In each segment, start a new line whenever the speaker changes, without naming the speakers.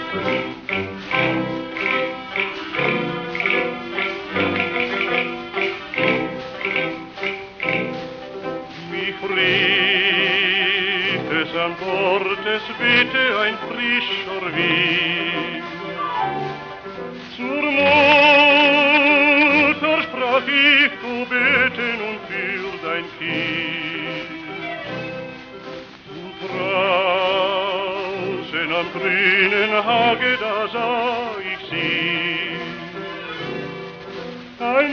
Mich rief es an Bord, es wehte ein frischer Wind. Zur Mutter sprach ich, du bete nun für dein Kind. Und draußen am grünen Hage, da sah ich sie. Ein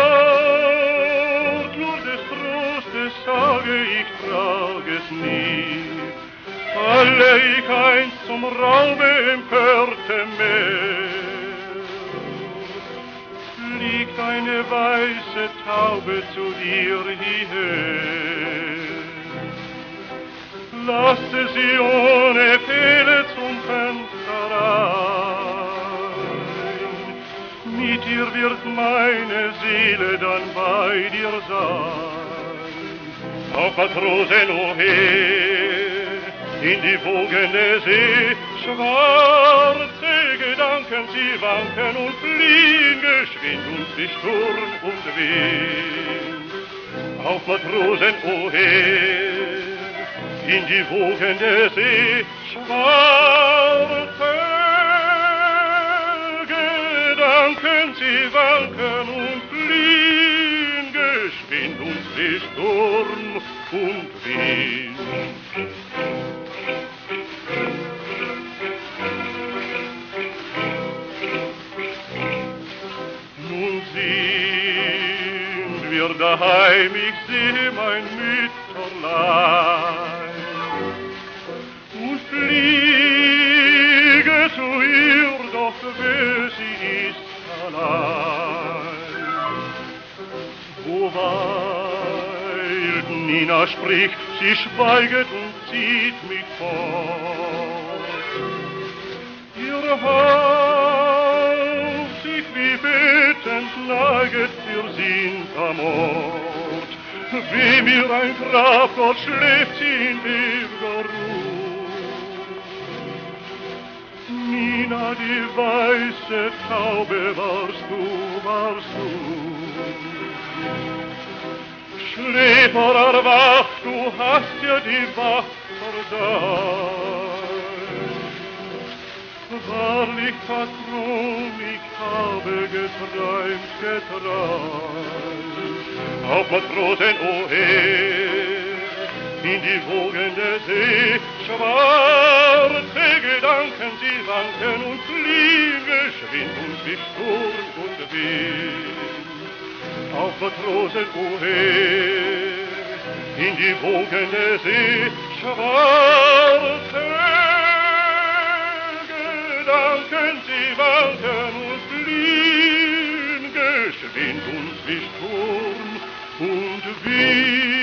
Wort nur des Trostes sage, ich trage es nie. Falle ich einst zum Raube empörte Meer, fliegt eine weiße Taube zu dir hierher. Lasse sie ohne Fehler zum Fenster rein, mit ihr wird meine Seele dann bei dir sein. Auf Matrosen, o her, in die Wogen der See, schwarze Gedanken, sie wanken und fliehen geschwind und sich Sturm und Wind. Auf Matrosen, o her, in die Wogen der See, schwarze Gedanken, sie wanken und fliehen geschwind und sich Sturm und Wind. Nun sind wir daheim, ich sehe mein Mütterlein und fliege zu ihr, doch weh, sie ist allein. Wo weilt Nina spricht, sie schweiget und zieht mich fort. Ihr Haus sich wie betend neiget, wir sind am Ort. Wie mir ein Grab, dort schläft sie in ewiger Ruhe. Nina, die weiße Taube, warst du. Schläfer, erwach, du hast ja die Wacht verdammt. Wahrlich, Patron, ich habe geträumt. Auf Matrosen, o her, in die Wogen der See, schwarze Gedanken, sie wanken und fliehen geschwind und sich Sturm und Wind. Auf Matrosen, o her, in die Wogen der See, schwarze Gedanken, sie wanken und fliehen geschwind und sich Sturm und Wind.